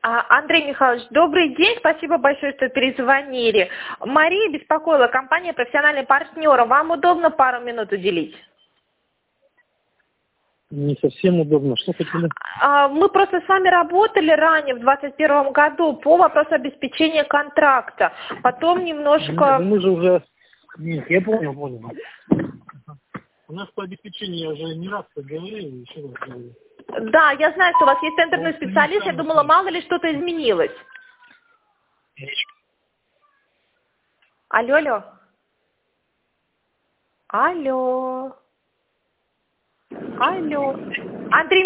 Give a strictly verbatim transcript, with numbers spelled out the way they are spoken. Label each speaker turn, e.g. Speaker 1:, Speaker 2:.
Speaker 1: А, Андрей Михайлович, добрый день, спасибо большое, что перезвонили. Мария беспокоила, компания «Профессиональный партнер». Вам удобно пару минут уделить?
Speaker 2: Не совсем удобно. Что хотели?
Speaker 1: А, мы просто с вами работали ранее, в двадцать первом году, по вопросу обеспечения контракта. Потом немножко...
Speaker 2: Нет, мы же уже... Нет, я понял, понял. У нас по обеспечению, я уже не раз говорил, еще раз говорил.
Speaker 1: Да, я знаю, что у вас есть тендерный специалист, я думала, мало ли что-то изменилось. Алло, алло. Алло. Алло. Андрей